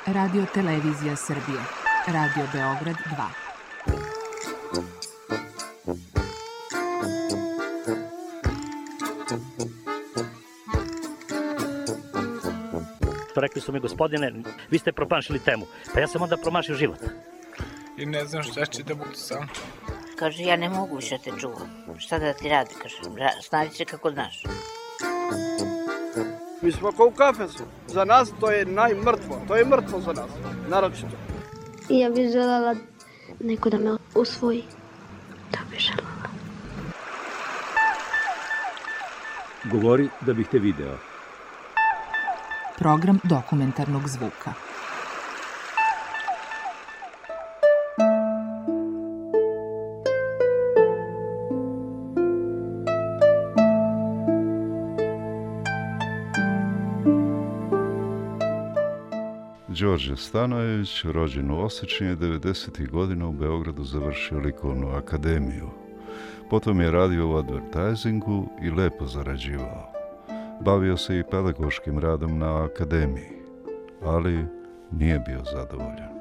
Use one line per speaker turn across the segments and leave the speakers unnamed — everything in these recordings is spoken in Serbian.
Radio Televizija Srbije. Radio Beograd 2.
Rekli su mi, gospodine, vi ste promašili temu. Pa ja sam onda promašio život.
I ne znam šta će da budu sam.
Kaže, ja ne mogu više te čuvam. Šta da ti radi, kaže, snađi se kako znaš.
Mi smo kao u kafesu. Za nas to je najmrtvo. To je mrtvo za nas, naročito.
I ja bih želela neko da me usvoji. To bih želela.
Govori da bih te video.
Program dokumentarnog zvuka.
Đorđe Stanojević, rođen u Osečini, 90. godina u Beogradu završio likovnu akademiju. Potom je radio u advertisingu i lepo zarađivao. Bavio se i pedagoškim radom na akademiji, ali nije bio zadovoljan.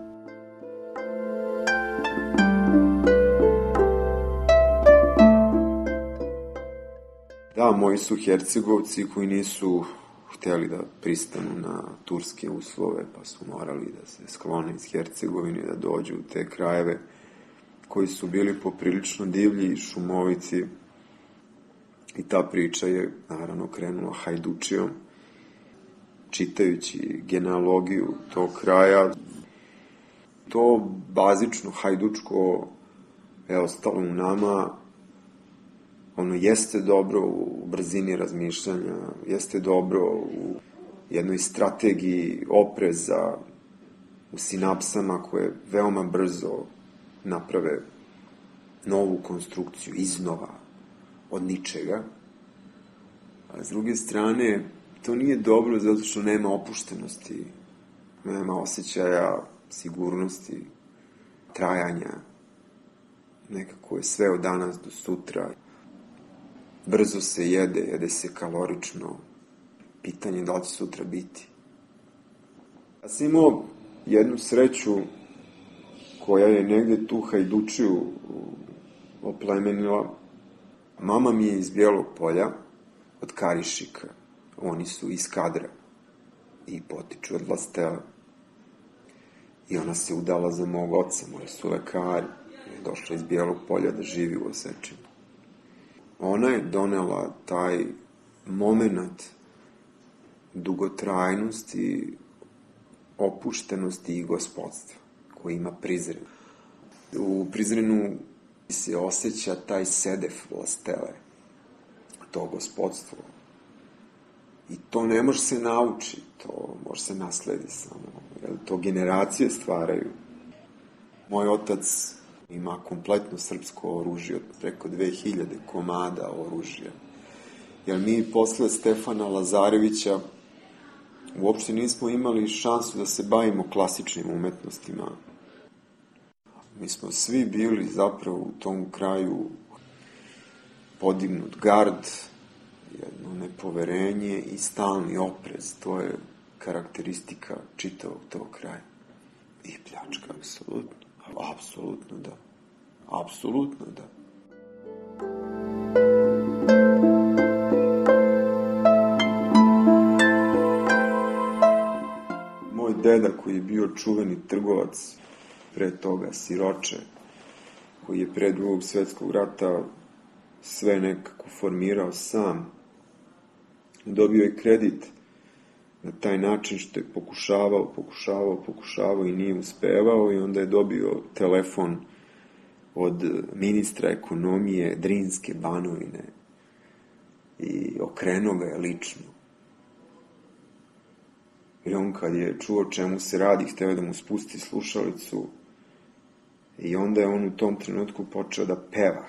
Da, moji su Hercegovci koji nisu htjeli da pristanu na turske uslove, pa su morali da se sklone iz Hercegovine, da dođu u te krajeve koji su bili poprilično divlji i šumovici. I ta priča je, naravno, krenula hajdučijom. Čitajući genealogiju tog kraja, to bazično hajdučko je ostalo u nama. Ono jeste dobro u brzini razmišljanja, jeste dobro u jednoj strategiji opreza, u sinapsama koje veoma brzo naprave novu konstrukciju iznova od ničega. A s druge strane, to nije dobro zato što nema opuštenosti, nema osjećaja sigurnosti, trajanja. Nekako je sve od danas do sutra. Brzo se jede se kalorično. Pitanje da li će sutra biti. Ja sam imao jednu sreću koja je negde tu hajdučiju oplemenila. Mama mi je iz Bijelog Polja, od Karišika. Oni su iz Kadra i potiču od Lastela. I ona se udala za mog oca, moji su lekari. Je došla iz Bijelog Polja da živi u Osečini. Ona je donela taj moment dugotrajnosti, opuštenosti i gospodstva koji ima Prizren. U Prizrenu se osjeća taj sedef Lastele, to gospodstvo. I to ne može se nauči, to može se nasledi samo, jer to generacije stvaraju. Moj otac ima kompletno srpsko oružje, preko 2000 komada oružja. Jer mi posle Stefana Lazarevića uopšte nismo imali šansu da se bavimo klasičnim umetnostima. Mi smo svi bili zapravo u tom kraju podignut gard, jedno nepoverenje i stalni oprez. To je karakteristika čitavog tog kraja. I pljačka, apsolutno. Apsolutno da. Apsolutno da. Moj deda koji je bio čuveni trgovac, pre toga siroče, koji je pre Drugog svjetskog rata sve nekako formirao sam, dobio je kredit na taj način što je pokušavao i nije uspevao i onda je dobio telefon od ministra ekonomije Drinske Banovine i okrenuo ga je lično. I on kad je čuo čemu se radi, hteo je da mu spusti slušalicu i onda je on u tom trenutku počeo da peva.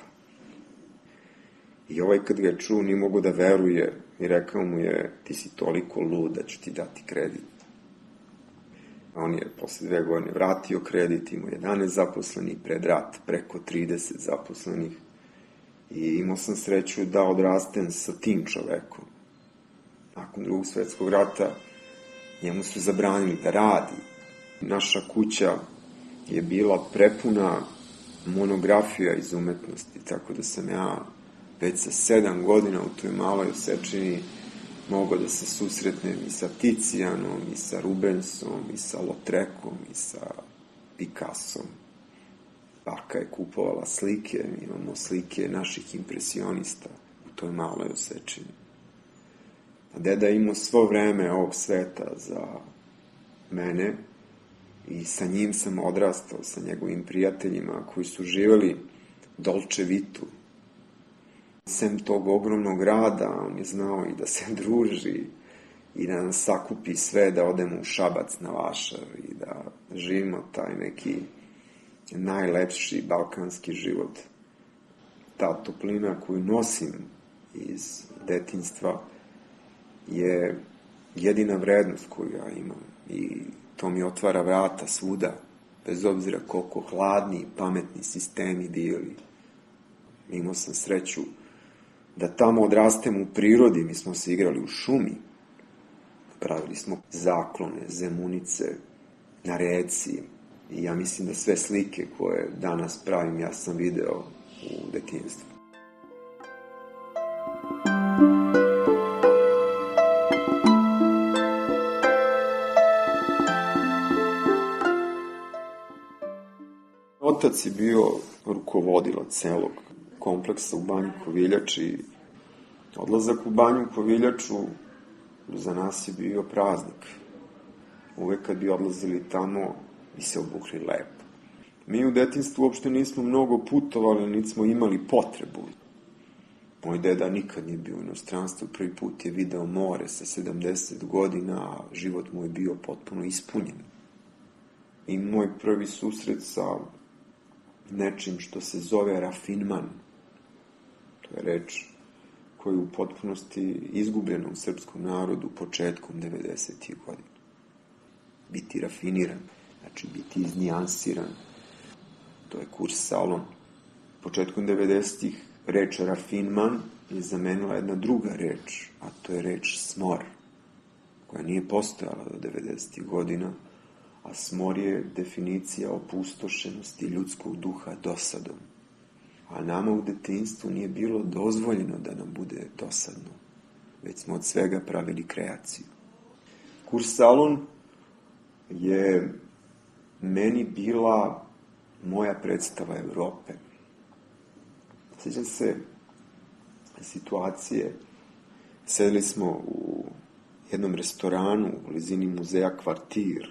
I ovaj kad ga je čuo nije mogo da veruje i rekao mu je, ti si toliko lud da ću ti dati kredit. A on je posle 2 godine vratio kredit, imao 11 zaposlenih, pred rat preko 30 zaposlenih. I imao sam sreću da odrastem sa tim čovekom. Nakon Drugog svjetskog rata njemu su zabranili da radi, Naša kuća je bila prepuna monografija iz umetnosti, tako da sam ja već sa 7 godina u toj maloj Osečini mogao da se susretnem i sa Ticijanom, i sa Rubensom, i sa Lautrecom, i sa Picassom. Baka je kupovala slike, imamo slike naših impresionista u toj maloj Osečini. A deda imao svo vreme ovog sveta za mene i sa njim sam odrastao, sa njegovim prijateljima koji su živeli Dolce Vitu. Sem tog ogromnog rada, on je znao i da se druži i da nas sakupi sve, da odemo u Šabac na Vašar i da živimo taj neki najlepši balkanski život. Ta toplina koju nosim iz detinjstva je jedina vrednost koju ja imam i to mi otvara vrata svuda, bez obzira koliko hladni i pametni sistemi bili. Imao sam sreću da tamo odrastem u prirodi, mi smo se igrali u šumi, pravili smo zaklone, zemunice, na reci i ja mislim da sve slike koje danas pravim ja sam video u detinjstvu. Otac je bio rukovodilac celog kompleksa u Banji Koviljač i odlazak u Banju Koviljaču za nas je bio praznik. Uvek kad bi odlazili tamo, bi se obukli lepo. Mi u detinjstvu uopšte nismo mnogo putovali, niti smo imali potrebu. Moj deda nikad nije bio u inostranstvu, prvi put je video more sa 70 godina, a život mu je bio potpuno ispunjen. I moj prvi susret sa nečim što se zove rafinman, to je reč koja je u potpunosti izgubljena u srpskom narodu početkom 90. godina. Biti rafiniran, znači biti iznijansiran, to je kurs salon. Početkom 90. reč rafinman je zamenila jedna druga reč, a to je reč smor, koja nije postojala do 90. godina, a smor je definicija opustošenosti ljudskog duha dosadom. A nama u detinjstvu nije bilo dozvoljeno da nam bude dosadno, već smo od svega pravili kreaciju. Kurs salon je meni bila moja predstava Evrope. Sjećam se situacije, sedeli smo u jednom restoranu u blizini muzeja Kvartir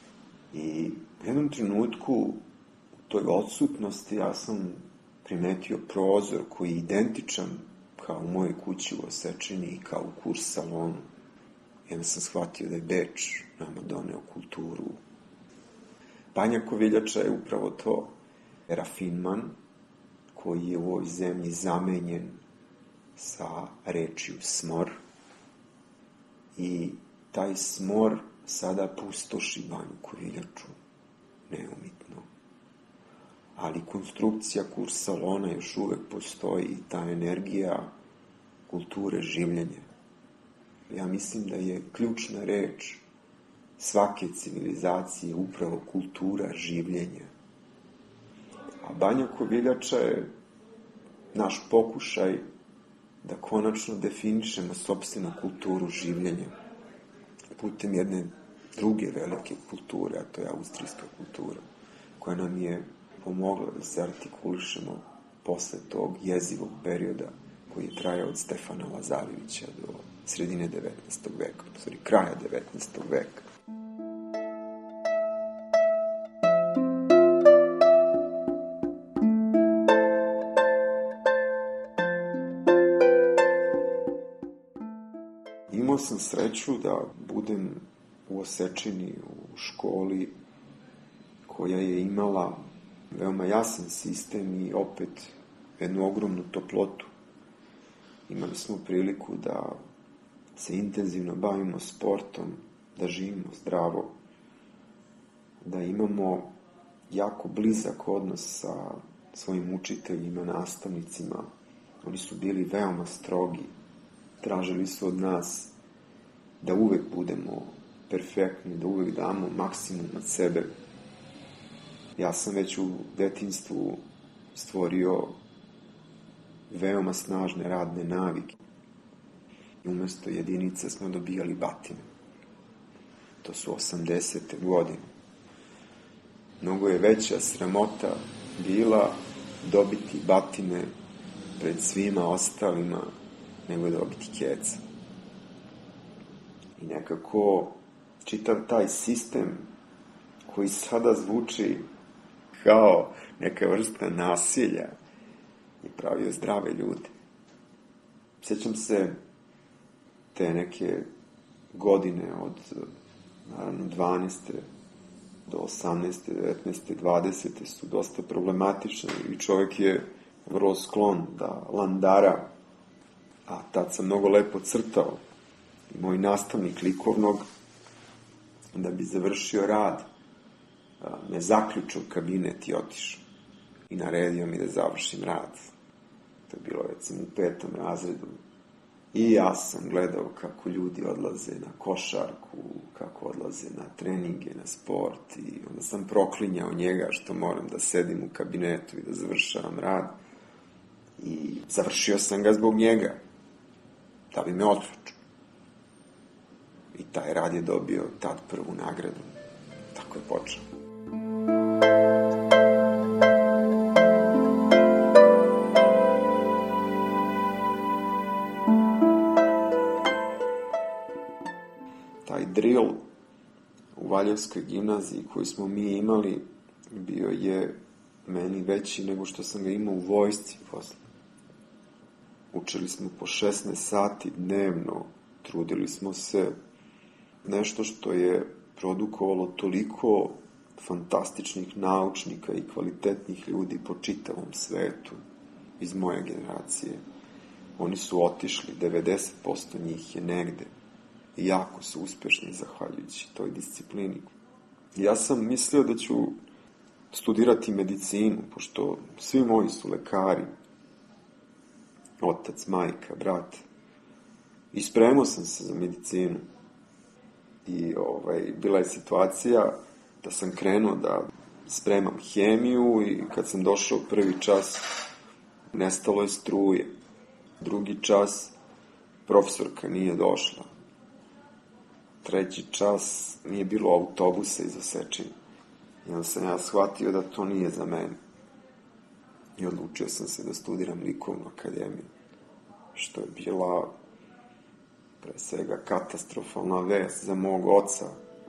i u jednom trenutku u toj odsutnosti ja sam primetio prozor koji je identičan kao u mojoj kući u Osečini i kao u kurs salonu. I onda sam shvatio da je Beč nama doneo kulturu. Banja Koviljača je upravo to, rafinman, koji je u ovoj zemlji zamenjen sa rečju smor. I taj smor sada pustoši Banju Koviljaču, neumitno. Ali konstrukcija kurs salona još uvek postoji i ta energija kulture življenja. Ja mislim da je ključna reč svake civilizacije upravo kultura življenja. A Banja Koviljača je naš pokušaj da konačno definišemo sopstvenu kulturu življenja putem jedne druge velike kulture, a to je austrijska kultura, koja nam je pomogla da se artikulišemo posle tog jezivog perioda koji je trajao od Stefana Lazarevića do sredine 19. veka, kraja 19. veka. Imao sam sreću da budem u Osečini, u školi koja je imala veoma jasan sistem i opet jednu ogromnu toplotu. Imali smo priliku da se intenzivno bavimo sportom, da živimo zdravo, da imamo jako blizak odnos sa svojim učiteljima, nastavnicima. Oni su bili veoma strogi. Tražili su od nas da uvek budemo perfektni, da uvek damo maksimum od sebe. Ja sam već u detinjstvu stvorio veoma snažne radne navike. I umesto jedinica smo dobijali batine. To su 80. godine. Mnogo je veća sramota bila dobiti batine pred svima ostalima nego dobiti keca. I nekako čitav taj sistem koji sada zvuči kao neka vrsta nasilja je pravio zdrave ljude. Sjećam se te neke godine od naravno 12. do 18. 19. 20. su dosta problematične i čovjek je vrlo sklon da landara, a tad sam mnogo lepo crtao. I moj nastavnik likovnog, da bi završio rad, me zaključao u kabinet i otišao. I naredio mi da završim rad. To je bilo, recimo, u 5. razredu. I ja sam gledao kako ljudi odlaze na košarku, kako odlaze na treninge, na sport. I onda sam proklinjao njega što moram da sedim u kabinetu i da završavam rad. I završio sam ga zbog njega. Da bi me otključio. I taj rad je dobio tad prvu nagradu. Tako je počeo. Taj drill u Valjevskoj gimnaziji koju smo mi imali bio je meni veći nego što sam ga imao u vojsci posle. Učili smo po 16 sati dnevno, trudili smo se, nešto što je produkovalo toliko fantastičnih naučnika i kvalitetnih ljudi po čitavom svetu iz moje generacije. Oni su otišli, 90% njih je negde i jako su uspešni zahvaljujući toj disciplini. Ja sam mislio da ću studirati medicinu, pošto svi moji su lekari, otac, majka, brat. I spremao sam se za medicinu. I bila je situacija da sam krenuo da spremam hemiju i kad sam došao prvi čas, nestalo je struje. Drugi čas, profesorka nije došla. Treći čas, nije bilo autobusa iz Osečine. I onda sam ja shvatio da to nije za mene. I odlučio sam se da studiram likovnu akademiju. Što je bila pre svega katastrofalna vest za mog oca.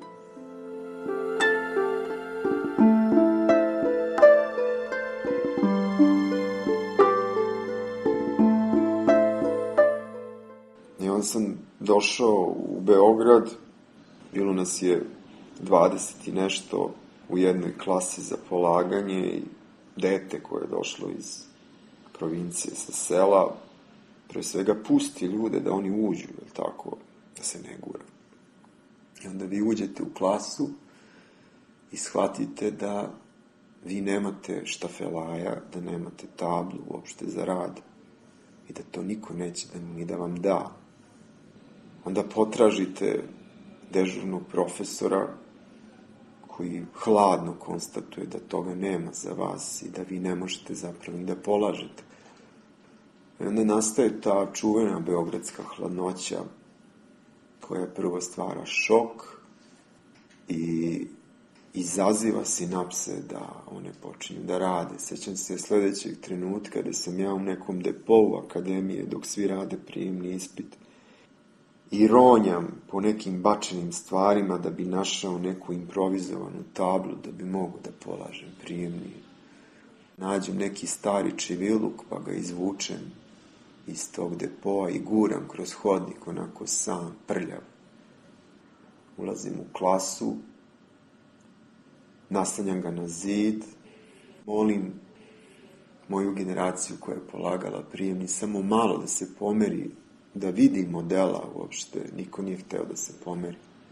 I onda sam došao u Beograd, bilo nas je 20 i nešto u jednoj klasi za polaganje i dete koje je došlo iz provincije sa sela, pre svega pusti ljude da oni uđu, jel tako, da se ne gura. I onda vi uđete u klasu i shvatite da vi nemate štafelaja, da nemate tablu uopšte za rad i da to niko neće ni da vam da. Onda potražite dežurnog profesora koji hladno konstatuje da toga nema za vas i da vi ne možete zapravo ni da polažete. I onda nastaje ta čuvena beogradska hladnoća koja prvo stvara šok i izaziva sinapse da one počinju da rade. Sećam se sledećeg trenutka da sam ja u nekom depou akademije dok svi rade prijemni ispit i ronjam po nekim bačenim stvarima da bi našao neku improvizovanu tablu da bi mogu da polažem prijemni. Nađem neki stari čiviluk pa ga izvučem iz tog depoa i guram kroz hodnik onako sam, prljav. Ulazim u klasu, naslanjam ga na zid, molim moju generaciju koja je polagala prijemni samo malo da se pomeri, da vidi modela uopšte. Niko nije hteo da se pomeri.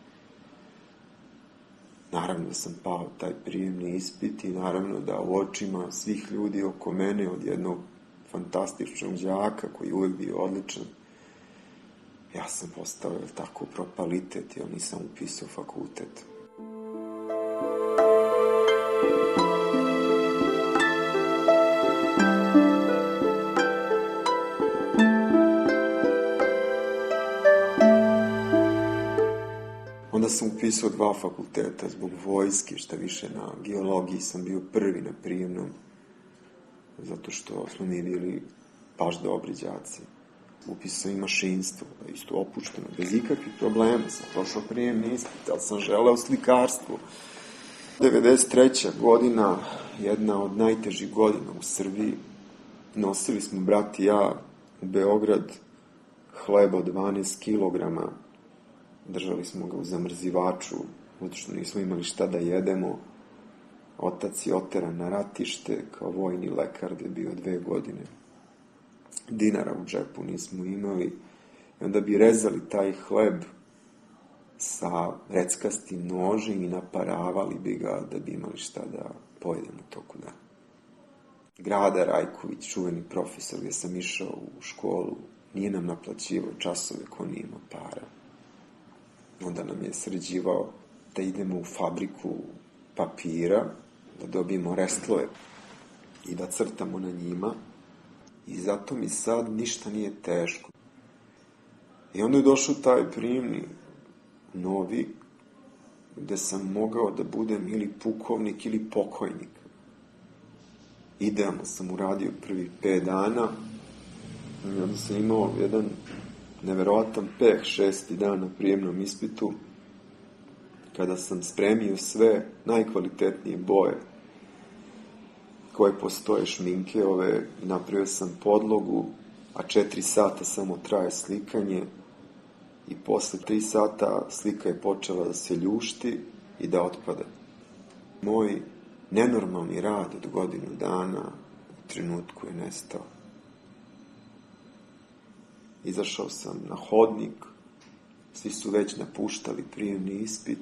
Naravno da sam pao taj prijemni ispit i naravno da u očima svih ljudi oko mene od jednog fantastičnog đaka koji je uvek bio odličan, Ja sam postao, tako, propalitet, ja nisam upisao fakultet. Onda sam upisao 2 fakulteta zbog vojske, šta više na geologiji sam bio prvi na prijemnom, zato što smo mi bili baš dobri đaci. Upisao i mašinstvo, isto opušteno, bez ikakvih problema sam prošao prijemni ispit, ali sam želeo slikarstvo. 93. godina, jedna od najtežih godina u Srbiji, nosili smo, brat i ja, u Beograd hleba od 12 kilograma. Držali smo ga u zamrzivaču, zato što nismo imali šta da jedemo. Otac je oteran na ratište kao vojni lekar, gde je bio 2 godine. Dinara u džepu nismo imali. I onda bi rezali taj hleb sa reckastim nožem i naparavali bi ga da bi imali šta da pojedemo toku dana. Grada Rajković, čuveni profesor, gde sam išao u školu, nije nam naplaćivao časove ko nije imao para. Onda nam je sređivao da idemo u fabriku papira, da dobijemo restlove i da crtamo na njima. I zato mi sad ništa nije teško. I onda je došao taj prijemni novi, gde sam mogao da budem ili pukovnik ili pokojnik. Idealno sam uradio prvi 5 dana i onda sam imao jedan neverovatan peh 6. dan na prijemnom ispitu, kada sam spremio sve najkvalitetnije boje koje postoje, šminke ove, napravio sam podlogu, a 4 sata samo traje slikanje i posle 3 sata slika je počela da se ljušti i da otpada. Moj nenormalni rad od godinu dana u trenutku je nestao. Izašao sam na hodnik, svi su već napuštali prijemni ispit.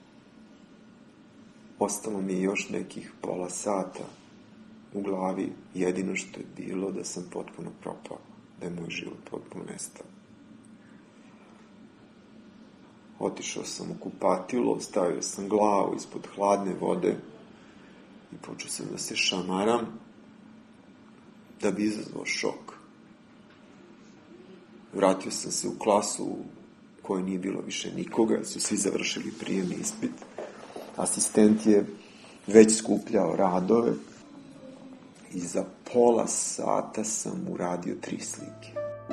Ostalo mi je još nekih pola sata u glavi, jedino što je bilo da sam potpuno propao, da je moj život potpuno nestao. Otišao sam u kupatilo, stavio sam glavu ispod hladne vode i počeo sam da se šamaram da bi izazvao šok. Vratio sam se u klasu u kojoj nije bilo više nikoga, jer su svi završili prijemni ispit. Asistent je već skupljao radove i za pola sata sam uradio 3 slike.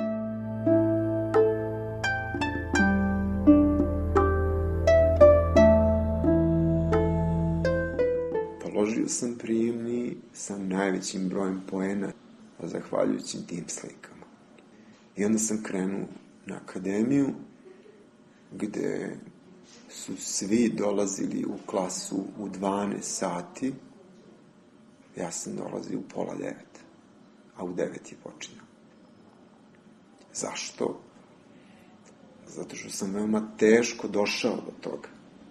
Položio sam prijemni sa najvećim brojem poena, zahvaljujući tim slikama. I onda sam krenuo na akademiju, gde su svi dolazili u klasu u 12 sati, ja sam dolazio u pola 9, a u 9 je počinao. Zašto? Zato što sam veoma teško došao do toga.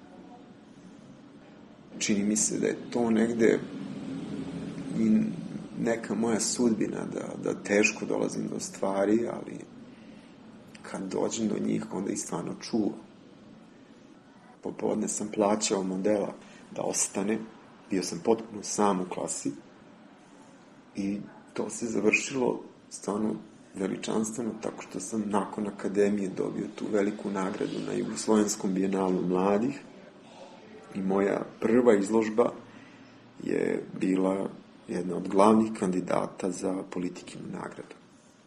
Čini mi se da je to negde i neka moja sudbina, da teško dolazim do stvari, ali kad dođem do njih, onda ih stvarno čuvam. Popodne sam plaćao modela da ostane, bio sam potpuno sam u klasi i to se završilo stvarno veličanstveno, tako što sam nakon akademije dobio tu veliku nagradu na Jugoslovenskom bijenalu mladih i moja prva izložba je bila jedna od glavnih kandidata za Politikinu nagradu.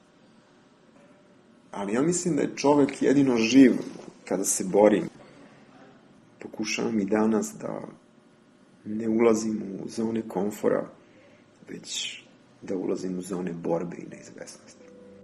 Ali ja mislim da je čovek jedino živ kada se borim. Pokušavam i danas da ne ulazim u zone komfora, već da ulazim u zone borbe i neizvesnosti.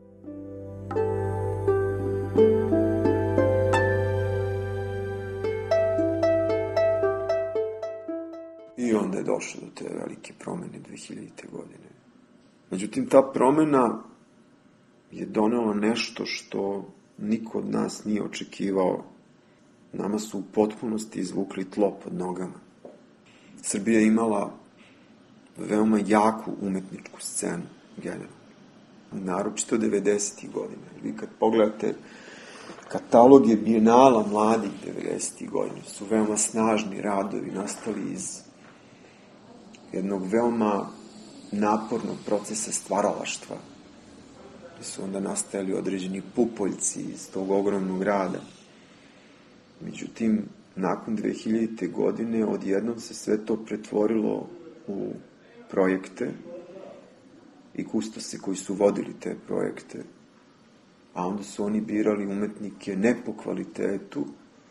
I onda je došlo do te velike promene 2000. godine. Međutim, ta promena je donela nešto što niko od nas nije očekivao. Nama su u potpunosti izvukli tlo pod nogama. Srbija je imala veoma jaku umetničku scenu, generalno. Naročito 90. godina. Vi kad pogledate kataloge bijenala mladih 90. godina su veoma snažni radovi nastali iz jednog veoma napornog procesa stvaralaštva, gde su onda nastajali određeni pupoljci iz tog ogromnog rada. Međutim, nakon 2000. godine odjednom se sve to pretvorilo u projekte i kustose koji su vodili te projekte, a onda su oni birali umetnike ne po kvalitetu,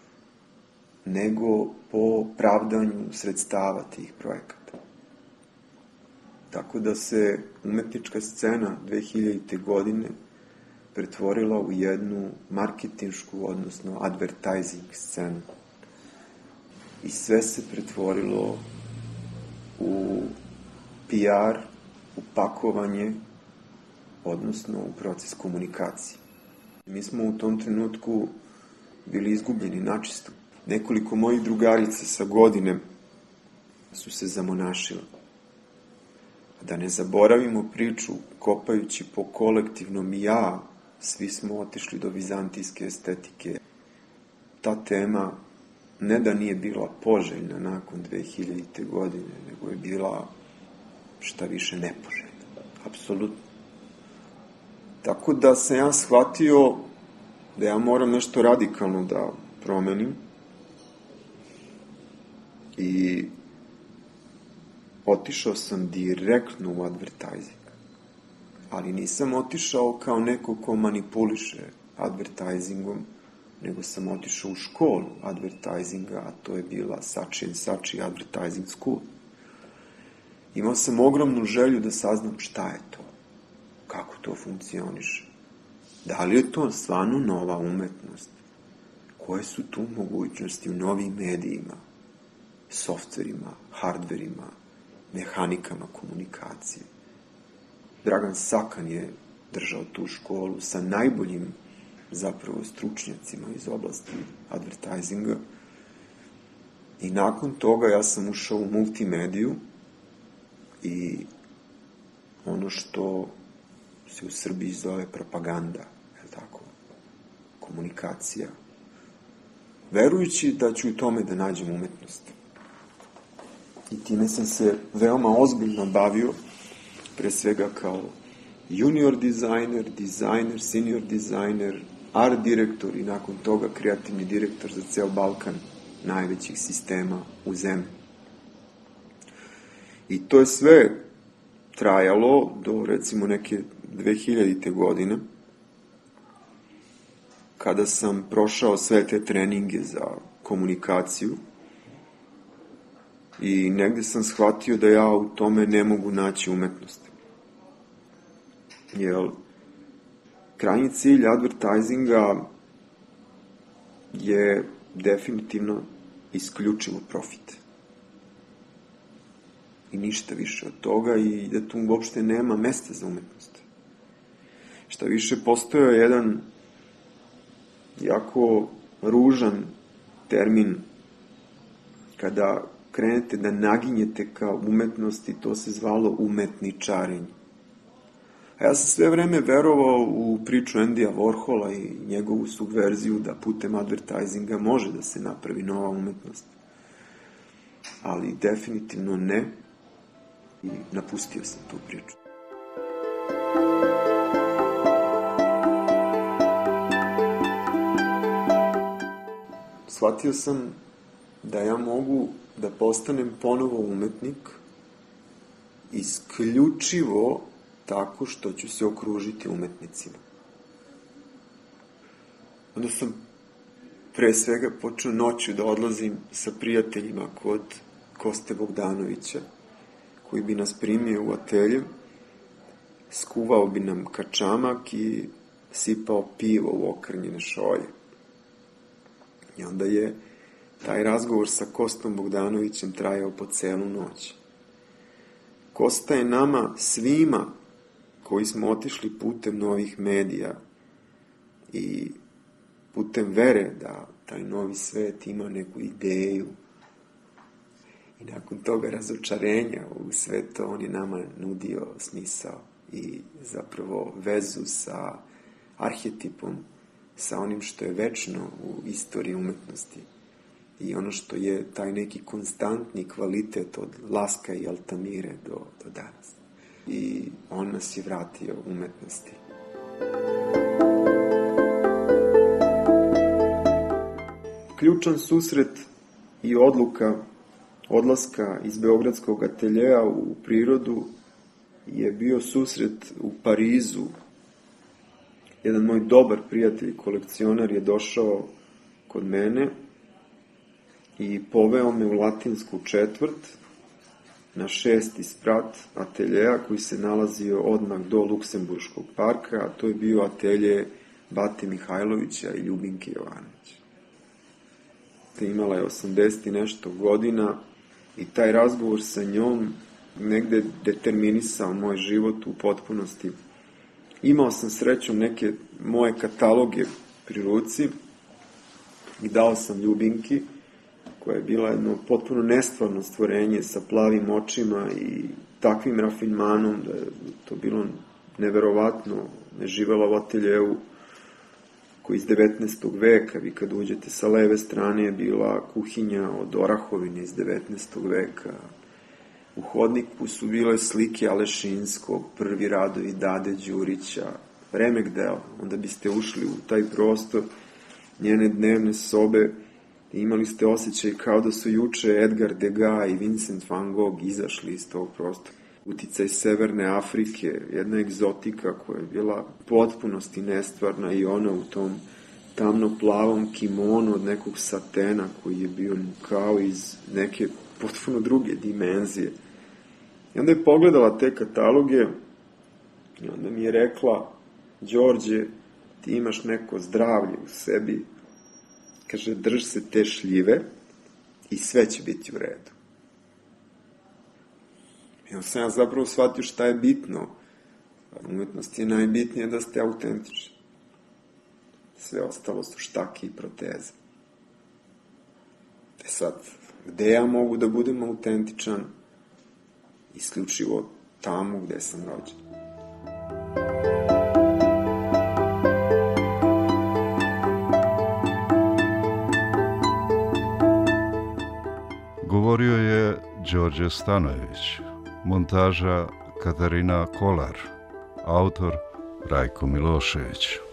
nego po pravdanju sredstava tih projekata. Tako da se umetnička scena 2000. godine pretvorila u jednu marketinšku, odnosno advertising scenu. I sve se pretvorilo u PR, u pakovanje, odnosno u proces komunikacije. Mi smo u tom trenutku bili izgubljeni načisto. Nekoliko mojih drugarica sa godine su se zamonašile. Da ne zaboravimo priču, kopajući po kolektivnom ja, svi smo otišli do vizantijske estetike. Ta tema ne da nije bila poželjna nakon 2000. godine, nego je bila šta više nepoželjna. Apsolutno. Tako da sam ja shvatio da ja moram nešto radikalno da promenim i otišao sam direktno u advertising. Ali nisam otišao kao neko ko manipuliše advertisingom, nego sam otišao u školu advertisinga, a to je bila Sači Advertising School. Imao sam ogromnu želju da saznam šta je to, kako to funkcioniše. Da li je to stvarno nova umetnost? Koje su tu mogućnosti u novim medijima, softverima, hardverima, mehanikama komunikacije? Dragan Sakan je držao tu školu sa najboljim zapravo stručnjacima iz oblasti advertisinga i nakon toga ja sam ušao u multimediju i ono što se u Srbiji zove propaganda, je tako, komunikacija, verujući da ću u tome da nađem umetnost. I time sam se veoma ozbiljno bavio, pre svega kao junior dizajner, senior dizajner, art direktor i nakon toga kreativni direktor za ceo Balkan najvećih sistema u zemlji. I to je sve trajalo do recimo neke 2000. godine, kada sam prošao sve te treninge za komunikaciju i negde sam shvatio da ja u tome ne mogu naći umetnost. Jer krajnji cilj advertisinga je definitivno isključivo profit. I ništa više od toga i da tu uopšte nema mesta za umetnost. Šta više, postojao je jedan jako ružan termin kada krenete da naginjete ka umetnosti, to se zvalo umetničarenje. A ja sam sve vreme verovao u priču Andyja Warhola i njegovu subverziju da putem advertisinga može da se napravi nova umetnost. Ali definitivno ne i napustio sam tu priču. Shvatio sam da ja mogu da postanem ponovo umetnik isključivo tako što ću se okružiti umetnicima. Onda sam pre svega počeo noću da odlazim sa prijateljima kod Koste Bogdanovića, koji bi nas primio u atelje, skuvao bi nam kačamak i sipao pivo u okrnjene šolje. I onda je taj razgovor sa Kostom Bogdanovićem trajao po celu noć. Kosta je nama svima koji smo otišli putem novih medija i putem vere da taj novi svet ima neku ideju i nakon toga razočarenja u sve to on je nama nudio smisao i zapravo vezu sa arhetipom sa onim što je večno u istoriji umetnosti i ono što je taj neki konstantni kvalitet od Laska i Altamire do danas. I on nas je vratio umetnosti. Ključan susret i odluka odlaska iz beogradskog ateljeja u prirodu je bio susret u Parizu. Jedan moj dobar prijatelj i kolekcionar je došao kod mene i poveo me u Latinsku četvrt na 6. sprat ateljeja koji se nalazio odmah do Luksemburškog parka, a to je bio atelje Bate Mihajlovića i Ljubinke Jovanovića. Imala je 80 i nešto godina i taj razgovor sa njom negde determinisao moj život u potpunosti. Imao sam srećom neke moje kataloge pri ruci i dao sam Ljubinki, koja je bila jedno potpuno nestvarno stvorenje sa plavim očima i takvim rafinmanom da je to bilo neverovatno. Ne živela u ateljevu koji iz 19. veka, vi kad uđete sa leve strane je bila kuhinja od orahovine iz 19. veka. U hodniku su bile slike Alešinskog, prvi radovi Dade Đurića, remek dela. Onda biste ušli u taj prostor njene dnevne sobe i imali ste osjećaj kao da su juče Edgar Degas i Vincent van Gogh izašli iz tog prostora. Uticaj Severne Afrike, jedna egzotika koja je bila potpunosti nestvarna i ona u tom tamno-plavom kimonu od nekog satena koji je bio kao iz neke potpuno druge dimenzije. I onda je pogledala te kataloge i onda mi je rekla: Đorđe, ti imaš neko zdravlje u sebi, kaže, drž se te šljive i sve će biti u redu. I onda sam ja zapravo shvatio šta je bitno. Umetnost je najbitnije da ste autentični. Sve ostalo su štake i proteze. Sad, gde ja mogu da budem autentičan? Isključivo tamo gde sam rođen.
Govorio je Đorđe Stanojević, montaža Katarina Kolar, autor Rajko Milošević.